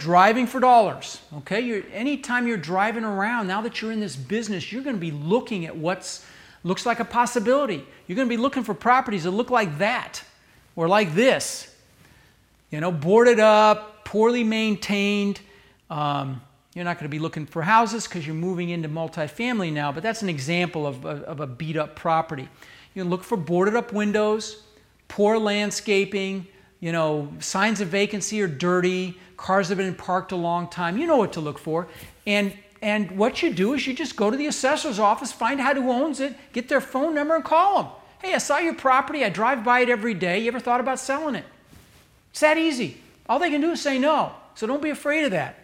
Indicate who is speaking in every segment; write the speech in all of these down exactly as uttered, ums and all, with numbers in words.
Speaker 1: driving for dollars. Okay, you're, anytime you're driving around, now that you're in this business, you're going to be looking at what's looks like a possibility. You're going to be looking for properties that look like that or like this. You know, boarded up, poorly maintained. Um, you're not going to be looking for houses because you're moving into multifamily now, but that's an example of, of, of a beat up property. You can look for boarded up windows, poor landscaping, you know, signs of vacancy or dirty, cars have been parked a long time. You know what to look for. And and what you do is you just go to the assessor's office, find out who owns it, get their phone number and call them. Hey, I saw your property. I drive by it every day. You ever thought about selling it? It's that easy. All they can do is say no. So don't be afraid of that.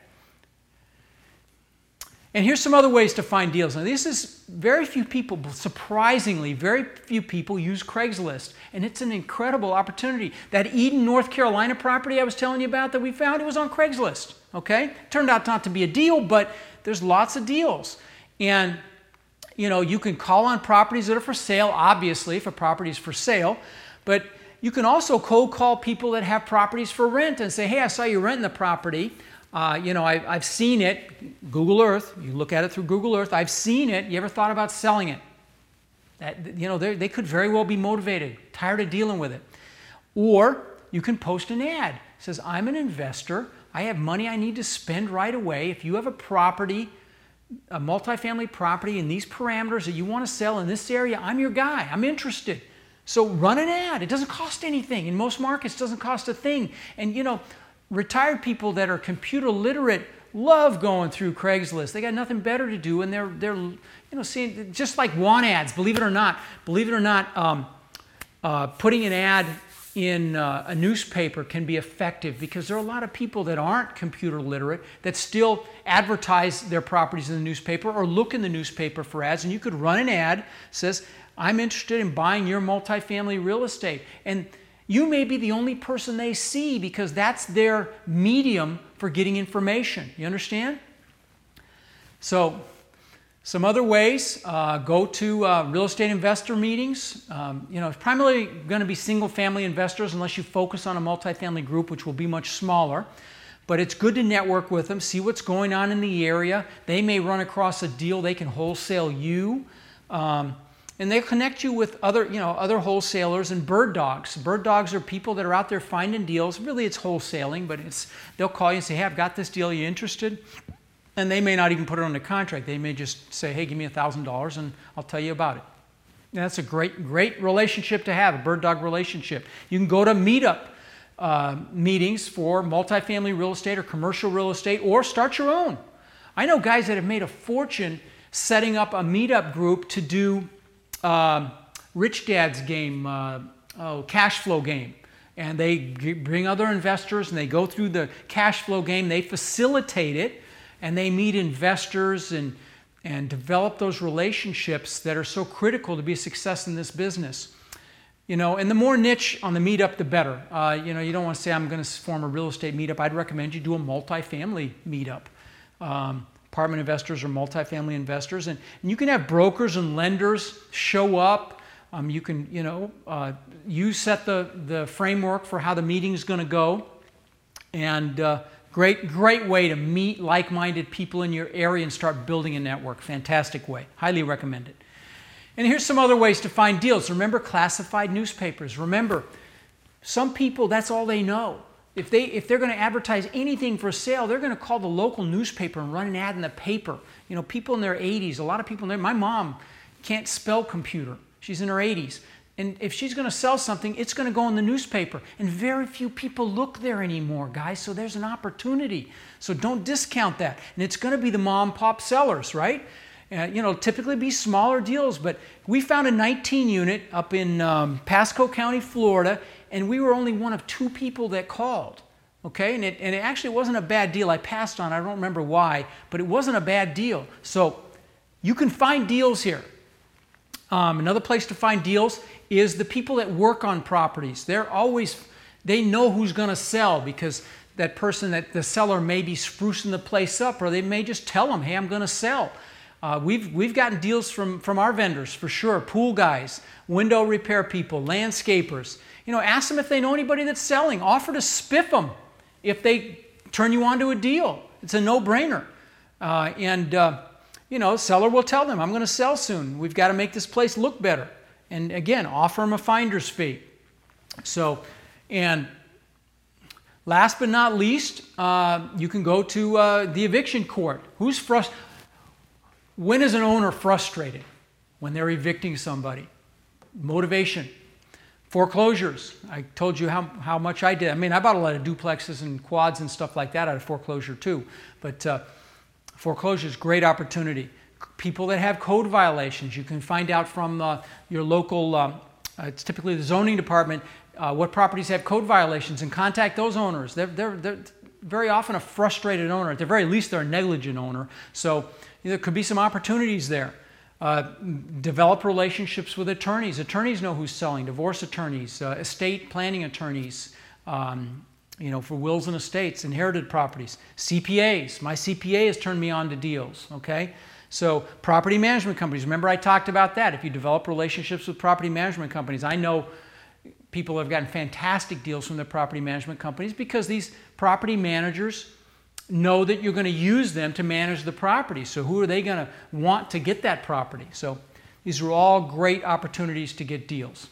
Speaker 1: And here's some other ways to find deals. Now, this is very few people, surprisingly, very few people use Craigslist. And it's an incredible opportunity. That Eden, North Carolina property I was telling you about that we found, it was on Craigslist. Okay? Turned out not to be a deal, but there's lots of deals. And, you know, you can call on properties that are for sale, obviously, if a property is for sale. But you can also cold call people that have properties for rent and say, hey, I saw you renting the property. Uh, you know, I, I've seen it, Google Earth, you look at it through Google Earth, I've seen it, you ever thought about selling it? That, you know, they could very well be motivated, tired of dealing with it. Or you can post an ad. It says, I'm an investor, I have money I need to spend right away. If you have a property, a multifamily property in these parameters that you want to sell in this area, I'm your guy, I'm interested. So run an ad, it doesn't cost anything. In most markets, it doesn't cost a thing. And you know, retired people that are computer literate love going through Craigslist. They got nothing better to do, and they're they're you know seeing just like want ads. Believe it or not, believe it or not, um, uh, putting an ad in uh, a newspaper can be effective because there are a lot of people that aren't computer literate that still advertise their properties in the newspaper or look in the newspaper for ads. And you could run an ad that says, "I'm interested in buying your multifamily real estate," and you may be the only person they see because that's their medium for getting information. You understand? So, some other ways, uh, go to uh, real estate investor meetings. Um, you know, it's primarily going to be single family investors unless you focus on a multifamily group, which will be much smaller. But it's good to network with them, see what's going on in the area. They may run across a deal they can wholesale you. Um, And they connect you with other, you know, other wholesalers and bird dogs. Bird dogs are people that are out there finding deals. Really, it's wholesaling, but it's they'll call you and say, "Hey, I've got this deal. Are you interested?" And they may not even put it on the contract. They may just say, "Hey, give me a thousand dollars, and I'll tell you about it." And that's a great, great relationship to have, a bird dog relationship. You can go to meetup uh, meetings for multifamily real estate or commercial real estate, or start your own. I know guys that have made a fortune setting up a meetup group to do Uh, Rich Dad's game, uh, oh, cash flow game. And they bring other investors and they go through the cash flow game. They facilitate it and they meet investors and, and develop those relationships that are so critical to be a success in this business. You know, and the more niche on the meetup, the better. Uh, you know, you don't want to say, I'm going to form a real estate meetup. I'd recommend you do a multifamily meetup. Um, Apartment investors or multifamily investors, and, and you can have brokers and lenders show up. Um, you can, you know, uh, you set the the framework for how the meeting is going to go, and uh, great great way to meet like-minded people in your area and start building a network. Fantastic way, highly recommend it. And here's some other ways to find deals. Remember classified newspapers. Remember, some people that's all they know. If, they, if they're going to advertise anything for sale, they're going to call the local newspaper and run an ad in the paper. You know, people in their eighties, a lot of people in their, my mom can't spell computer. She's in her eighties. And if she's going to sell something, it's going to go in the newspaper. And very few people look there anymore, guys, so there's an opportunity. So don't discount that. And it's going to be the mom and pop sellers, right? Uh, you know, typically be smaller deals, but we found a nineteen unit up in um, Pasco County, Florida, and we were only one of two people that called, okay? And it, and it actually wasn't a bad deal. I passed on, I don't remember why, but it wasn't a bad deal. So you can find deals here. Um, another place to find deals is the people that work on properties. They're always, they know who's gonna sell because that person, that the seller may be sprucing the place up, or they may just tell them, hey, I'm gonna sell. Uh, we've, we've gotten deals from, from our vendors, for sure. Pool guys, window repair people, landscapers. You know, ask them if they know anybody that's selling. Offer to spiff them if they turn you on to a deal. It's a no-brainer. Uh, and, uh, you know, seller will tell them, I'm going to sell soon. We've got to make this place look better. And again, offer them a finder's fee. So, and last but not least, uh, you can go to uh, the eviction court. Who's frust- When is an owner frustrated? When they're evicting somebody. Motivation. Foreclosures. I told you how, how much I did. I mean, I bought a lot of duplexes and quads and stuff like that out of foreclosure too. But uh, foreclosure is a great opportunity. People that have code violations, you can find out from uh, your local, uh, uh, it's typically the zoning department, uh, what properties have code violations, and contact those owners. They're, they're, they're very often a frustrated owner. At the very least, they're a negligent owner. So there could be some opportunities there. Uh, develop relationships with attorneys. Attorneys know who's selling. Divorce attorneys, uh, estate planning attorneys, um, you know, for wills and estates, inherited properties. C P As. My C P A has turned me on to deals, okay? So property management companies. Remember I talked about that. If you develop relationships with property management companies, I know people have gotten fantastic deals from their property management companies because these property managers know that you're going to use them to manage the property. So who are they going to want to get that property? So these are all great opportunities to get deals.